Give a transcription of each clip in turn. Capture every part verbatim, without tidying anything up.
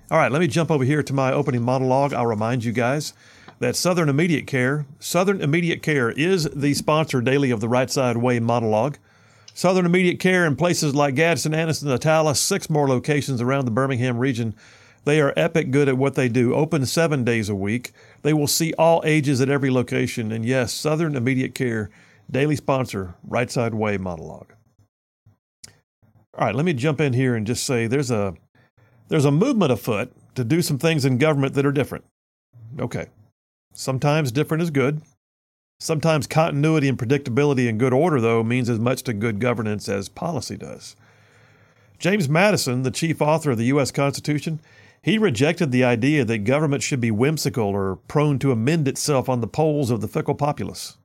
All right, let me jump over here to my opening monologue. I'll remind you guys that Southern Immediate Care, Southern Immediate Care is the sponsor daily of the Right Side Way monologue. Southern Immediate Care in places like Gadsden, Anniston, Atala, six more locations around the Birmingham region. They are epic good at what they do, open seven days a week. They will see all ages at every location. And yes, Southern Immediate Care, daily sponsor, Right Side Way monologue. All right, let me jump in here and just say there's a there's a movement afoot to do some things in government that are different. Okay. Sometimes different is good. Sometimes continuity and predictability and good order, though, means as much to good governance as policy does. James Madison, the chief author of the U S Constitution, he rejected the idea that government should be whimsical or prone to amend itself on the polls of the fickle populace.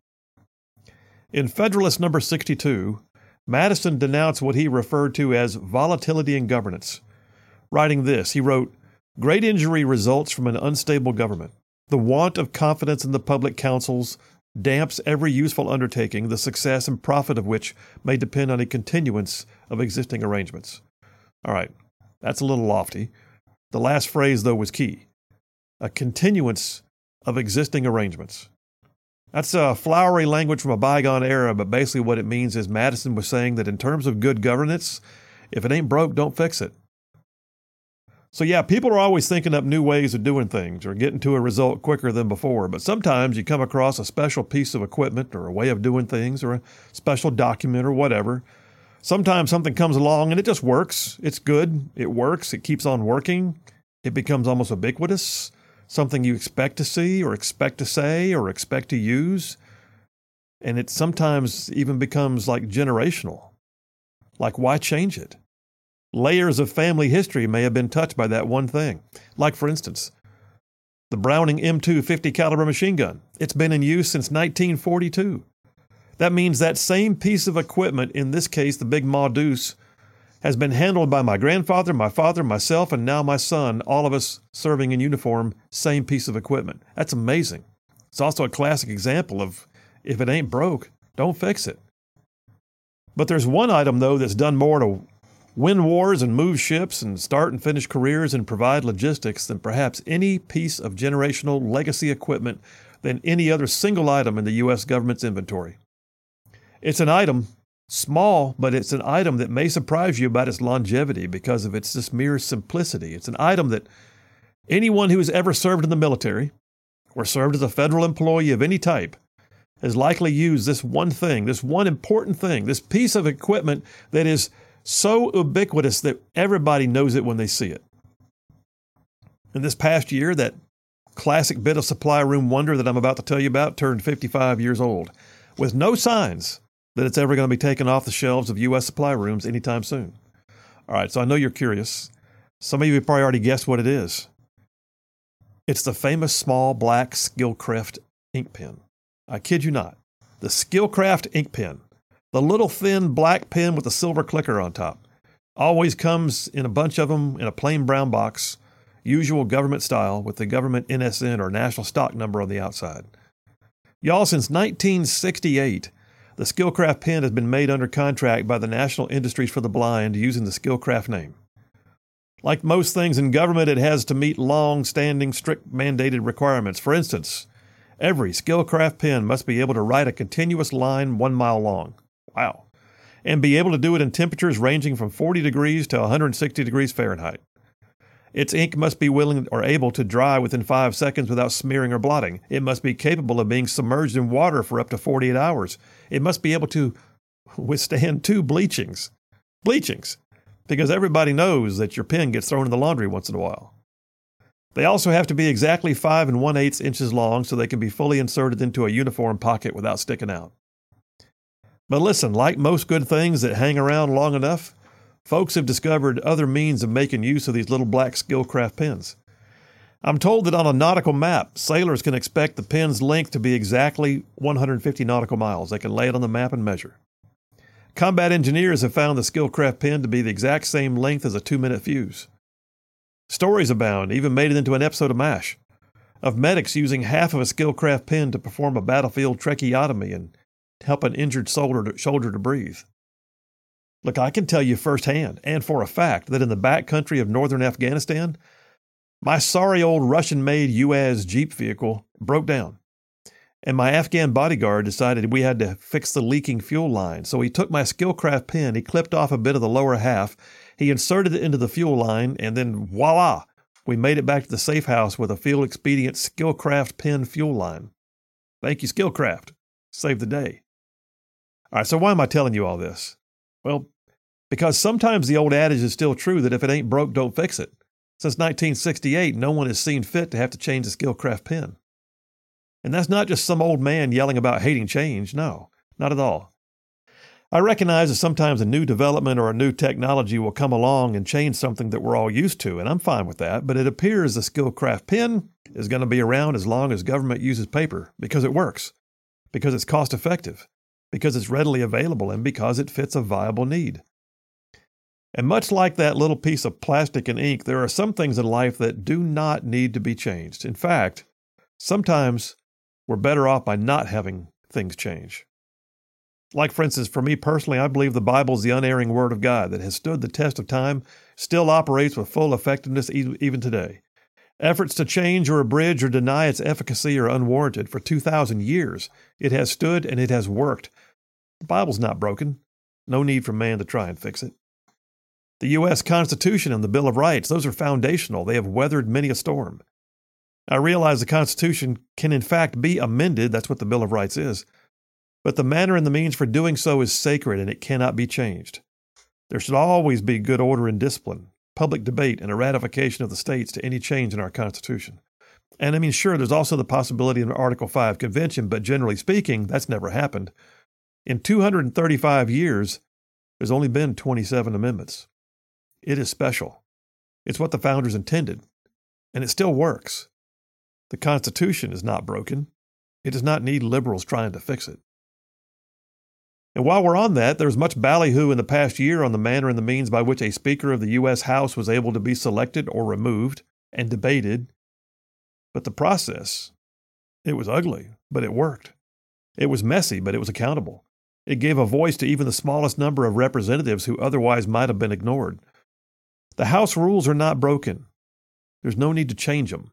In Federalist number sixty-two, Madison denounced what he referred to as volatility in governance. Writing this, he wrote, "Great injury results from an unstable government. The want of confidence in the public councils damps every useful undertaking, the success and profit of which may depend on a continuance of existing arrangements." All right, that's a little lofty. The last phrase, though, was key. A continuance of existing arrangements. That's a flowery language from a bygone era, but basically what it means is Madison was saying that in terms of good governance, if it ain't broke, don't fix it. So yeah, people are always thinking up new ways of doing things or getting to a result quicker than before, but sometimes you come across a special piece of equipment or a way of doing things or a special document or whatever. Sometimes something comes along and it just works. It's good. It works. It keeps on working. It becomes almost ubiquitous, something you expect to see or expect to say or expect to use. And it sometimes even becomes like generational. Like, why change it? Layers of family history may have been touched by that one thing. Like, for instance, the Browning M two fifty caliber machine gun. It's been in use since nineteen forty-two. That means that same piece of equipment, in this case the Big Ma Deuce, has been handled by my grandfather, my father, myself, and now my son, all of us serving in uniform, same piece of equipment. That's amazing. It's also a classic example of if it ain't broke, don't fix it. But there's one item, though, that's done more to win wars and move ships and start and finish careers and provide logistics than perhaps any piece of generational legacy equipment than any other single item in the U S government's inventory. It's an item, small, but it's an item that may surprise you about its longevity because of its just mere simplicity. It's an item that anyone who has ever served in the military or served as a federal employee of any type has likely used this one thing, this one important thing, this piece of equipment that is so ubiquitous that everybody knows it when they see it. In this past year, that classic bit of supply room wonder that I'm about to tell you about turned fifty-five years old, with no signs that it's ever going to be taken off the shelves of U S supply rooms anytime soon. All right, so I know you're curious. Some of you have probably already guessed what it is. It's the famous small black Skillcraft ink pen. I kid you not. The Skillcraft ink pen. The little thin black pen with a silver clicker on top. Always comes in a bunch of them in a plain brown box, usual government style with the government N S N or national stock number on the outside. Y'all, since nineteen sixty-eight, the Skillcraft pen has been made under contract by the National Industries for the Blind using the Skillcraft name. Like most things in government, it has to meet long-standing, strict mandated requirements. For instance, every Skillcraft pen must be able to write a continuous line one mile long. Wow. And be able to do it in temperatures ranging from forty degrees to one hundred sixty degrees Fahrenheit. Its ink must be willing or able to dry within five seconds without smearing or blotting. It must be capable of being submerged in water for up to forty-eight hours. It must be able to withstand two bleachings. Bleachings. Because everybody knows that your pen gets thrown in the laundry once in a while. They also have to be exactly five and one-eighths inches long so they can be fully inserted into a uniform pocket without sticking out. But listen, like most good things that hang around long enough, folks have discovered other means of making use of these little black Skillcraft pens. I'm told that on a nautical map, sailors can expect the pen's length to be exactly one hundred fifty nautical miles. They can lay it on the map and measure. Combat engineers have found the Skillcraft pen to be the exact same length as a two-minute fuse. Stories abound, even made it into an episode of MASH, of medics using half of a Skillcraft pen to perform a battlefield tracheotomy and help an injured soldier to, shoulder to breathe. Look, I can tell you firsthand and for a fact that in the backcountry of northern Afghanistan, My sorry old Russian-made U A Z Jeep vehicle broke down, and my Afghan bodyguard decided we had to fix the leaking fuel line. So he took my Skillcraft pen, he clipped off a bit of the lower half, he inserted it into the fuel line, and then voila, we made it back to the safe house with a field expedient Skillcraft pen fuel line. Thank you, Skillcraft. Saved the day. All right, so why am I telling you all this? Well, because sometimes the old adage is still true that if it ain't broke, don't fix it. Since nineteen sixty-eight, no one has seen fit to have to change the Skillcraft pen. And that's not just some old man yelling about hating change. No, not at all. I recognize that sometimes a new development or a new technology will come along and change something that we're all used to, and I'm fine with that, but it appears the Skillcraft pen is going to be around as long as government uses paper, because it works, because it's cost-effective, because it's readily available, and because it fits a viable need. And much like that little piece of plastic and ink, there are some things in life that do not need to be changed. In fact, sometimes we're better off by not having things change. Like, for instance, for me personally, I believe the Bible is the unerring Word of God that has stood the test of time, still operates with full effectiveness even today. Efforts to change or abridge or deny its efficacy are unwarranted. For two thousand years, it has stood and it has worked. The Bible's not broken. No need for man to try and fix it. The U S Constitution and the Bill of Rights, those are foundational. They have weathered many a storm. I realize the Constitution can in fact be amended. That's what the Bill of Rights is. But the manner and the means for doing so is sacred and it cannot be changed. There should always be good order and discipline, public debate, and a ratification of the states to any change in our Constitution. And I mean, sure, there's also the possibility of an Article five convention, but generally speaking, that's never happened. In two hundred thirty-five years, there's only been twenty-seven amendments. It is special. It's what the founders intended, and it still works. The Constitution is not broken. It does not need liberals trying to fix it. And while we're on that, there's much ballyhoo in the past year on the manner and the means by which a Speaker of the U S House was able to be selected or removed and debated. But the process, it was ugly, but it worked. It was messy, but it was accountable. It gave a voice to even the smallest number of representatives who otherwise might have been ignored. The House rules are not broken. There's no need to change them.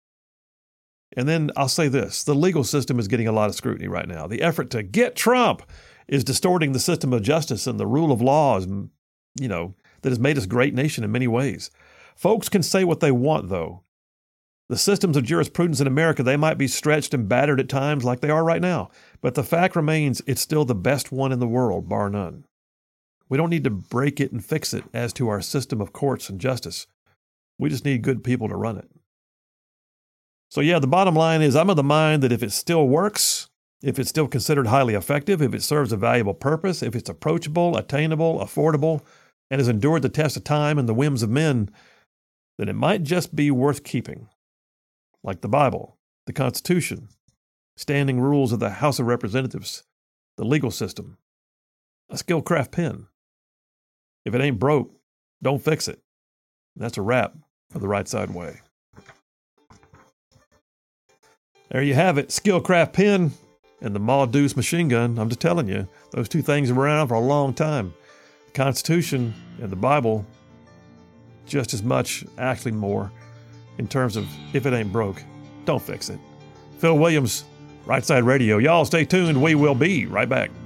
And then I'll say this, the legal system is getting a lot of scrutiny right now. The effort to get Trump is distorting the system of justice and the rule of law, is, you know, that has made us a great nation in many ways. Folks can say what they want, though. The systems of jurisprudence in America, they might be stretched and battered at times like they are right now, but the fact remains it's still the best one in the world, bar none. We don't need to break it and fix it as to our system of courts and justice. We just need good people to run it. So yeah, the bottom line is I'm of the mind that if it still works, if it's still considered highly effective, if it serves a valuable purpose, if it's approachable, attainable, affordable, and has endured the test of time and the whims of men, then it might just be worth keeping. Like the Bible, the Constitution, standing rules of the House of Representatives, the legal system, a Skillcraft pen. If it ain't broke, don't fix it. That's a wrap for the Right Side Way. There you have it, Skillcraft pen and the Ma Deuce machine gun. I'm just telling you, those two things have been around for a long time. The Constitution and the Bible, just as much, actually more, in terms of if it ain't broke, don't fix it. Phil Williams, Right Side Radio. Y'all stay tuned. We will be right back.